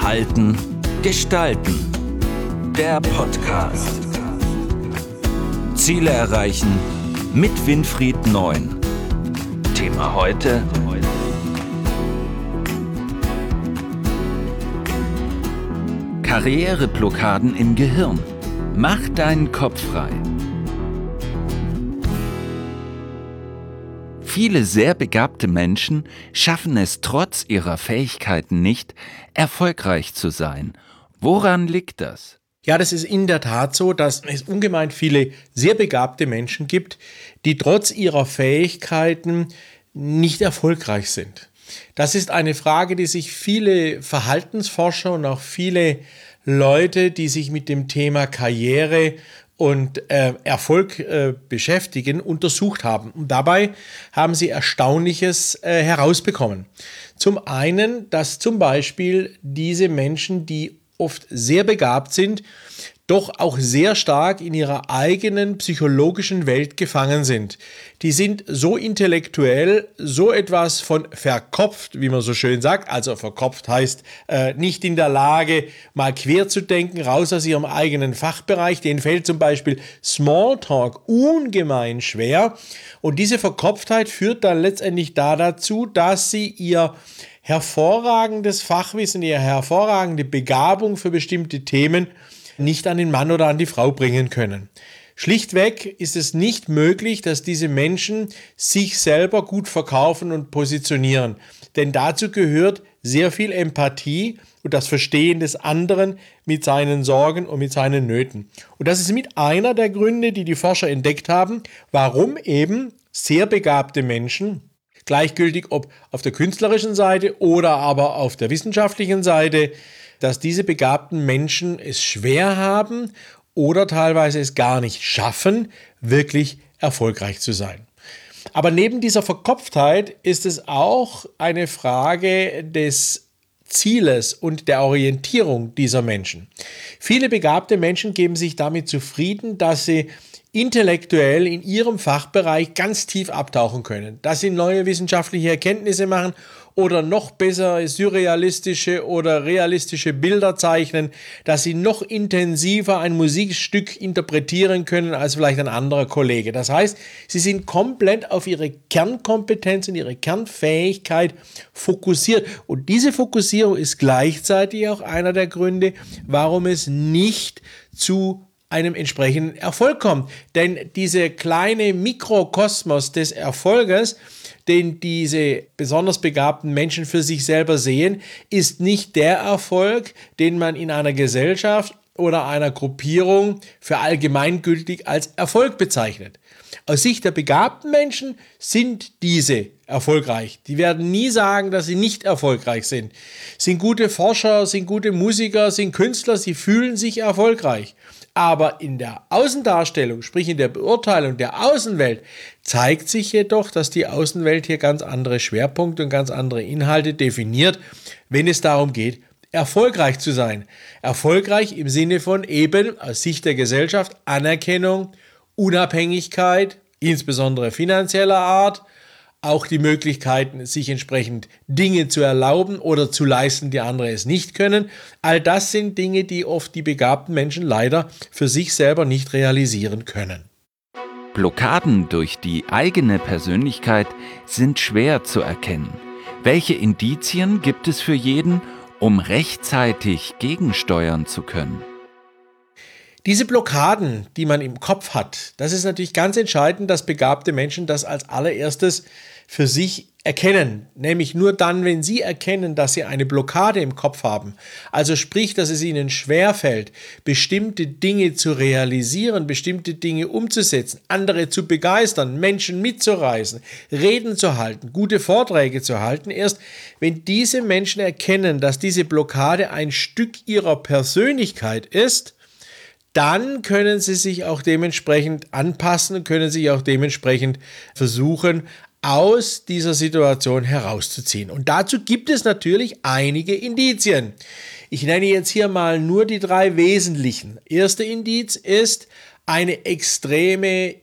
Halten, Gestalten. Der Podcast. Ziele erreichen mit Winfried Neun. Thema heute: Karriereblockaden im Gehirn. Mach deinen Kopf frei. Viele sehr begabte Menschen schaffen es trotz ihrer Fähigkeiten nicht, erfolgreich zu sein. Woran liegt das? Ja, das ist in der Tat so, dass es ungemein viele sehr begabte Menschen gibt, die trotz ihrer Fähigkeiten nicht erfolgreich sind. Das ist eine Frage, die sich viele Verhaltensforscher und auch viele Leute, die sich mit dem Thema Karriere und Erfolg beschäftigen, untersucht haben. Und dabei haben sie Erstaunliches herausbekommen. Zum einen, dass zum Beispiel diese Menschen, die oft sehr begabt sind, doch auch sehr stark in ihrer eigenen psychologischen Welt gefangen sind. Die sind so intellektuell, so etwas von verkopft, wie man so schön sagt. Also verkopft heißt nicht in der Lage, mal quer zu denken, raus aus ihrem eigenen Fachbereich. Denen fällt zum Beispiel Smalltalk ungemein schwer. Und diese Verkopftheit führt dann letztendlich dazu, dass sie ihr hervorragendes Fachwissen, ihre hervorragende Begabung für bestimmte Themen nicht an den Mann oder an die Frau bringen können. Schlichtweg ist es nicht möglich, dass diese Menschen sich selber gut verkaufen und positionieren. Denn dazu gehört sehr viel Empathie und das Verstehen des anderen mit seinen Sorgen und mit seinen Nöten. Und das ist mit einer der Gründe, die die Forscher entdeckt haben, warum eben sehr begabte Menschen, gleichgültig ob auf der künstlerischen Seite oder aber auf der wissenschaftlichen Seite, dass diese begabten Menschen es schwer haben oder teilweise es gar nicht schaffen, wirklich erfolgreich zu sein. Aber neben dieser Verkopftheit ist es auch eine Frage des Zieles und der Orientierung dieser Menschen. Viele begabte Menschen geben sich damit zufrieden, dass sie intellektuell in ihrem Fachbereich ganz tief abtauchen können, dass sie neue wissenschaftliche Erkenntnisse machen oder noch besser surrealistische oder realistische Bilder zeichnen, dass sie noch intensiver ein Musikstück interpretieren können als vielleicht ein anderer Kollege. Das heißt, sie sind komplett auf ihre Kernkompetenz und ihre Kernfähigkeit fokussiert. Und diese Fokussierung ist gleichzeitig auch einer der Gründe, warum es nicht zu einem entsprechenden Erfolg kommt. Denn diese kleine Mikrokosmos des Erfolges, den diese besonders begabten Menschen für sich selber sehen, ist nicht der Erfolg, den man in einer Gesellschaft oder einer Gruppierung für allgemeingültig als Erfolg bezeichnet. Aus Sicht der begabten Menschen sind diese erfolgreich. Die werden nie sagen, dass sie nicht erfolgreich sind. Sind gute Forscher, sind gute Musiker, sind Künstler, sie fühlen sich erfolgreich. Aber in der Außendarstellung, sprich in der Beurteilung der Außenwelt, zeigt sich jedoch, dass die Außenwelt hier ganz andere Schwerpunkte und ganz andere Inhalte definiert, wenn es darum geht, erfolgreich zu sein. Erfolgreich im Sinne von eben aus Sicht der Gesellschaft Anerkennung, Unabhängigkeit, insbesondere finanzieller Art, auch die Möglichkeiten, sich entsprechend Dinge zu erlauben oder zu leisten, die andere es nicht können. All das sind Dinge, die oft die begabten Menschen leider für sich selber nicht realisieren können. Blockaden durch die eigene Persönlichkeit sind schwer zu erkennen. Welche Indizien gibt es für jeden, um rechtzeitig gegensteuern zu können? Diese Blockaden, die man im Kopf hat, das ist natürlich ganz entscheidend, dass begabte Menschen das als allererstes für sich erkennen. Nämlich nur dann, wenn sie erkennen, dass sie eine Blockade im Kopf haben. Also sprich, dass es ihnen schwerfällt, bestimmte Dinge zu realisieren, bestimmte Dinge umzusetzen, andere zu begeistern, Menschen mitzureißen, Reden zu halten, gute Vorträge zu halten. Erst wenn diese Menschen erkennen, dass diese Blockade ein Stück ihrer Persönlichkeit ist, dann können sie sich auch dementsprechend anpassen, können sich auch dementsprechend versuchen, aus dieser Situation herauszuziehen. Und dazu gibt es natürlich einige Indizien. Ich nenne jetzt hier mal nur die 3 wesentlichen. Erster Indiz ist eine extreme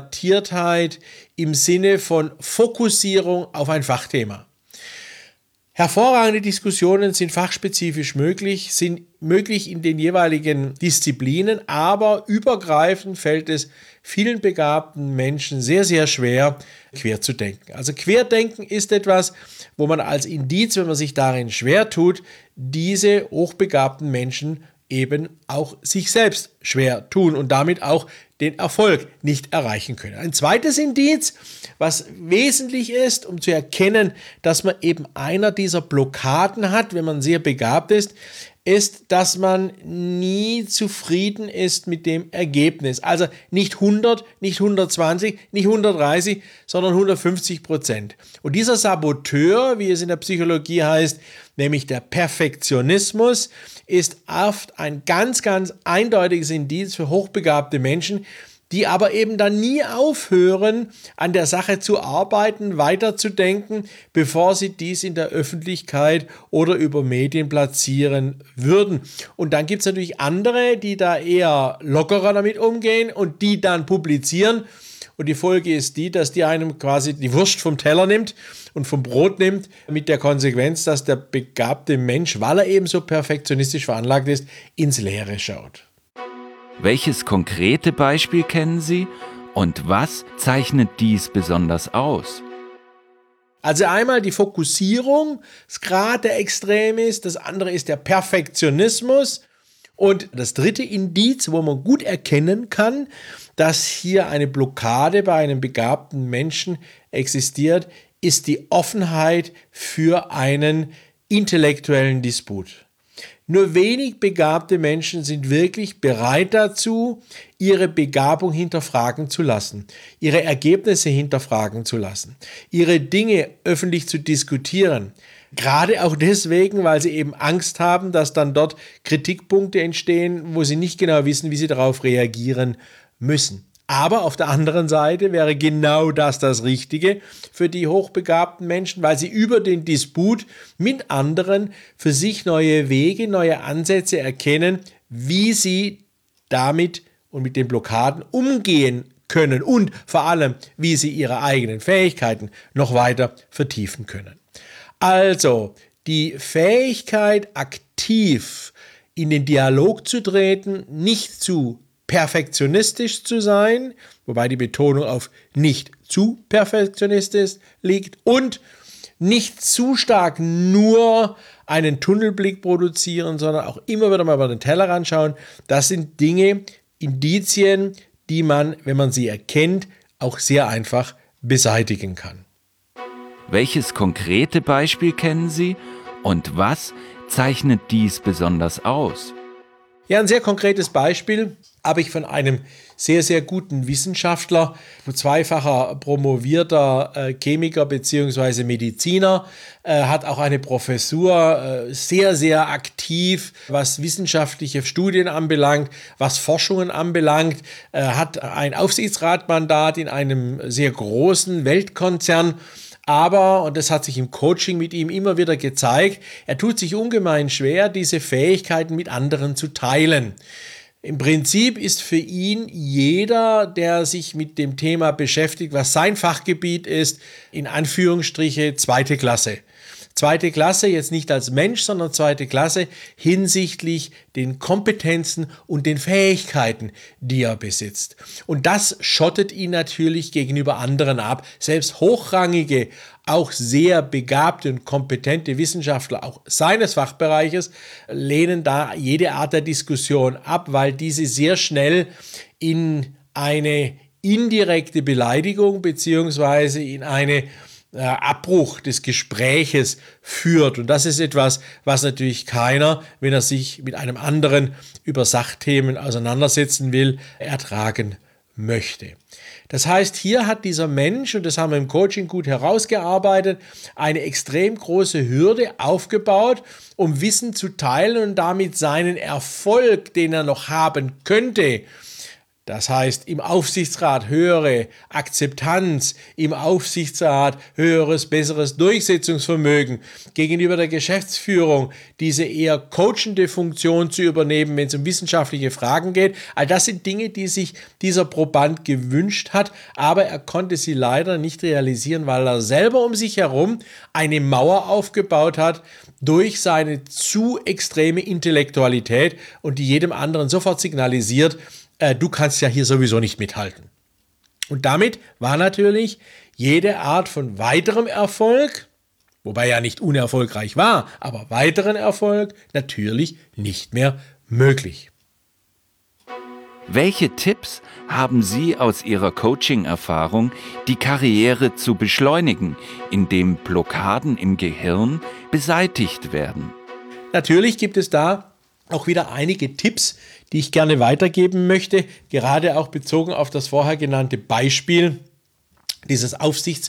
Introvertiertheit im Sinne von Fokussierung auf ein Fachthema. Hervorragende Diskussionen sind fachspezifisch möglich, sind möglich in den jeweiligen Disziplinen, aber übergreifend fällt es vielen begabten Menschen sehr, sehr schwer, quer zu denken. Also Querdenken ist etwas, wo man als Indiz, wenn man sich darin schwer tut, diese hochbegabten Menschen eben auch sich selbst schwer tun und damit auch den Erfolg nicht erreichen können. Ein zweites Indiz, was wesentlich ist, um zu erkennen, dass man eben einer dieser Blockaden hat, wenn man sehr begabt ist, dass man nie zufrieden ist mit dem Ergebnis. Also nicht 100, nicht 120, nicht 130, sondern 150%. Und dieser Saboteur, wie es in der Psychologie heißt, nämlich der Perfektionismus, ist oft ein ganz, ganz eindeutiges Indiz für hochbegabte Menschen, die aber eben dann nie aufhören, an der Sache zu arbeiten, weiterzudenken, bevor sie dies in der Öffentlichkeit oder über Medien platzieren würden. Und dann gibt es natürlich andere, die da eher lockerer damit umgehen und die dann publizieren. Und die Folge ist die, dass die einem quasi die Wurst vom Teller nimmt und vom Brot nimmt, mit der Konsequenz, dass der begabte Mensch, weil er eben so perfektionistisch veranlagt ist, ins Leere schaut. Welches konkrete Beispiel kennen Sie und was zeichnet dies besonders aus? Also einmal die Fokussierungsgrad, der extrem ist, das andere ist der Perfektionismus und das dritte Indiz, wo man gut erkennen kann, dass hier eine Blockade bei einem begabten Menschen existiert, ist die Offenheit für einen intellektuellen Disput. Nur wenig begabte Menschen sind wirklich bereit dazu, ihre Begabung hinterfragen zu lassen, ihre Ergebnisse hinterfragen zu lassen, ihre Dinge öffentlich zu diskutieren. Gerade auch deswegen, weil sie eben Angst haben, dass dann dort Kritikpunkte entstehen, wo sie nicht genau wissen, wie sie darauf reagieren müssen. Aber auf der anderen Seite wäre genau das Richtige für die hochbegabten Menschen, weil sie über den Disput mit anderen für sich neue Wege, neue Ansätze erkennen, wie sie damit und mit den Blockaden umgehen können und vor allem, wie sie ihre eigenen Fähigkeiten noch weiter vertiefen können. Also die Fähigkeit, aktiv in den Dialog zu treten, nicht zu perfektionistisch zu sein, wobei die Betonung auf nicht zu perfektionistisch liegt und nicht zu stark nur einen Tunnelblick produzieren, sondern auch immer wieder mal über den Tellerrand schauen. Das sind Dinge, Indizien, die man, wenn man sie erkennt, auch sehr einfach beseitigen kann. Welches konkrete Beispiel kennen Sie und was zeichnet dies besonders aus? Ja, ein sehr konkretes Beispiel habe ich von einem sehr, sehr guten Wissenschaftler, zweifacher promovierter Chemiker bzw. Mediziner, hat auch eine Professur, sehr, sehr aktiv, was wissenschaftliche Studien anbelangt, was Forschungen anbelangt, hat ein Aufsichtsratmandat in einem sehr großen Weltkonzern. Aber, und das hat sich im Coaching mit ihm immer wieder gezeigt, er tut sich ungemein schwer, diese Fähigkeiten mit anderen zu teilen. Im Prinzip ist für ihn jeder, der sich mit dem Thema beschäftigt, was sein Fachgebiet ist, in Anführungsstriche zweite Klasse. Zweite Klasse jetzt nicht als Mensch, sondern zweite Klasse hinsichtlich den Kompetenzen und den Fähigkeiten, die er besitzt. Und das schottet ihn natürlich gegenüber anderen ab. Selbst hochrangige, auch sehr begabte und kompetente Wissenschaftler, auch seines Fachbereiches, lehnen da jede Art der Diskussion ab, weil diese sehr schnell in eine indirekte Beleidigung beziehungsweise in eine Abbruch des Gespräches führt. Und das ist etwas, was natürlich keiner, wenn er sich mit einem anderen über Sachthemen auseinandersetzen will, ertragen möchte. Das heißt, hier hat dieser Mensch, und das haben wir im Coaching gut herausgearbeitet, eine extrem große Hürde aufgebaut, um Wissen zu teilen und damit seinen Erfolg, den er noch haben könnte, Das heißt, im Aufsichtsrat höhere Akzeptanz, im Aufsichtsrat höheres, besseres Durchsetzungsvermögen, gegenüber der Geschäftsführung diese eher coachende Funktion zu übernehmen, wenn es um wissenschaftliche Fragen geht. All das sind Dinge, die sich dieser Proband gewünscht hat, aber er konnte sie leider nicht realisieren, weil er selber um sich herum eine Mauer aufgebaut hat durch seine zu extreme Intellektualität und die jedem anderen sofort signalisiert, du kannst ja hier sowieso nicht mithalten. Und damit war natürlich jede Art von weiterem Erfolg, wobei er nicht unerfolgreich war, aber weiteren Erfolg natürlich nicht mehr möglich. Welche Tipps haben Sie aus Ihrer Coaching-Erfahrung, die Karriere zu beschleunigen, indem Blockaden im Gehirn beseitigt werden? Natürlich gibt es da auch wieder einige Tipps, die ich gerne weitergeben möchte, gerade auch bezogen auf das vorher genannte Beispiel dieses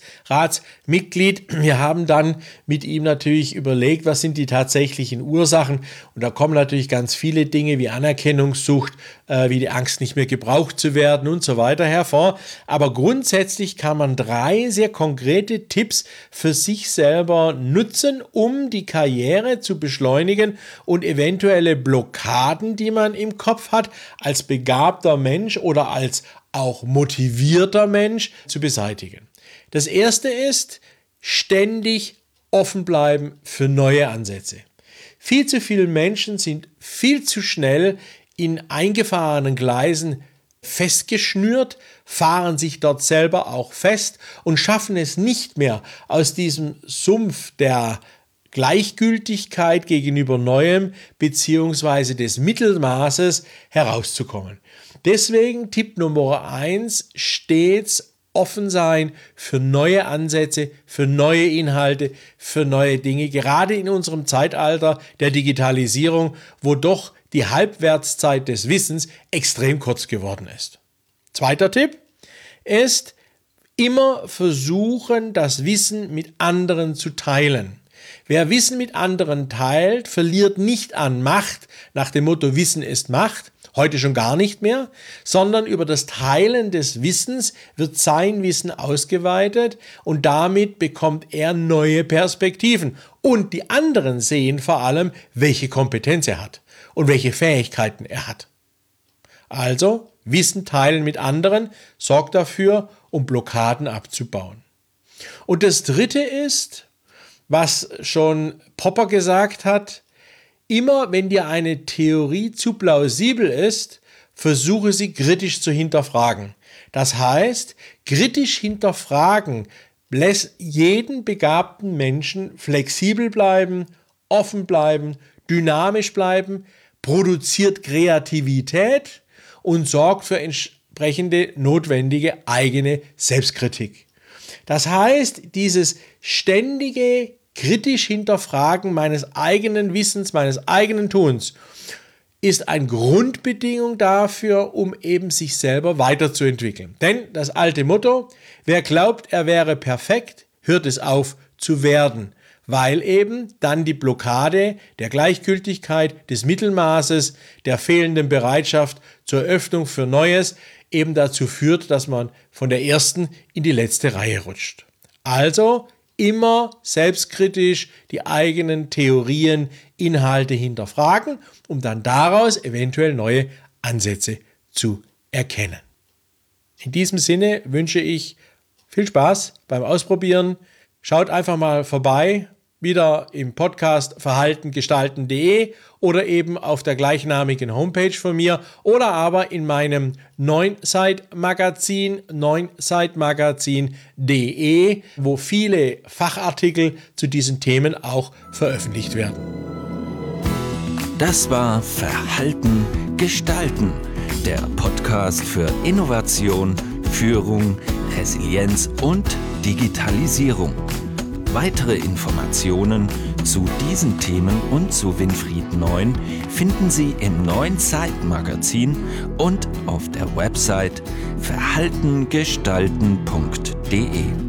Aufsichtsratsmitglied. Wir haben dann mit ihm natürlich überlegt, was sind die tatsächlichen Ursachen. Und da kommen natürlich ganz viele Dinge wie Anerkennungssucht, wie die Angst, nicht mehr gebraucht zu werden und so weiter hervor. Aber grundsätzlich kann man 3 sehr konkrete Tipps für sich selber nutzen, um die Karriere zu beschleunigen und eventuelle Blockaden, die man im Kopf hat, als begabter Mensch oder als auch motivierter Mensch zu beseitigen. Das erste ist, ständig offen bleiben für neue Ansätze. Viel zu viele Menschen sind viel zu schnell in eingefahrenen Gleisen festgeschnürt, fahren sich dort selber auch fest und schaffen es nicht mehr, aus diesem Sumpf der Gleichgültigkeit gegenüber Neuem bzw. des Mittelmaßes herauszukommen. Deswegen Tipp Nummer 1, stets offen sein für neue Ansätze, für neue Inhalte, für neue Dinge, gerade in unserem Zeitalter der Digitalisierung, wo doch die Halbwertszeit des Wissens extrem kurz geworden ist. Zweiter Tipp ist, immer versuchen, das Wissen mit anderen zu teilen. Wer Wissen mit anderen teilt, verliert nicht an Macht, nach dem Motto Wissen ist Macht, heute schon gar nicht mehr, sondern über das Teilen des Wissens wird sein Wissen ausgeweitet und damit bekommt er neue Perspektiven. Und die anderen sehen vor allem, welche Kompetenz er hat und welche Fähigkeiten er hat. Also Wissen teilen mit anderen sorgt dafür, um Blockaden abzubauen. Und das Dritte ist, was schon Popper gesagt hat, immer wenn dir eine Theorie zu plausibel ist, versuche sie kritisch zu hinterfragen. Das heißt, kritisch hinterfragen lässt jeden begabten Menschen flexibel bleiben, offen bleiben, dynamisch bleiben, produziert Kreativität und sorgt für entsprechende notwendige eigene Selbstkritik. Das heißt, dieses ständige kritisch hinterfragen meines eigenen Wissens, meines eigenen Tuns ist eine Grundbedingung dafür, um eben sich selber weiterzuentwickeln. Denn das alte Motto, wer glaubt, er wäre perfekt, hört es auf zu werden, weil eben dann die Blockade der Gleichgültigkeit, des Mittelmaßes, der fehlenden Bereitschaft zur Öffnung für Neues eben dazu führt, dass man von der ersten in die letzte Reihe rutscht. Also immer selbstkritisch die eigenen Theorien, Inhalte hinterfragen, um dann daraus eventuell neue Ansätze zu erkennen. In diesem Sinne wünsche ich viel Spaß beim Ausprobieren. Schaut einfach mal vorbei, wieder im Podcast verhaltengestalten.de oder eben auf der gleichnamigen Homepage von mir oder aber in meinem Neunzeit-Magazin, neunzeitmagazin.de, wo viele Fachartikel zu diesen Themen auch veröffentlicht werden. Das war Verhalten gestalten, der Podcast für Innovation, Führung, Resilienz und Digitalisierung. Weitere Informationen zu diesen Themen und zu Winfried Neun finden Sie im Neunzeit-Magazin und auf der Website verhaltengestalten.de.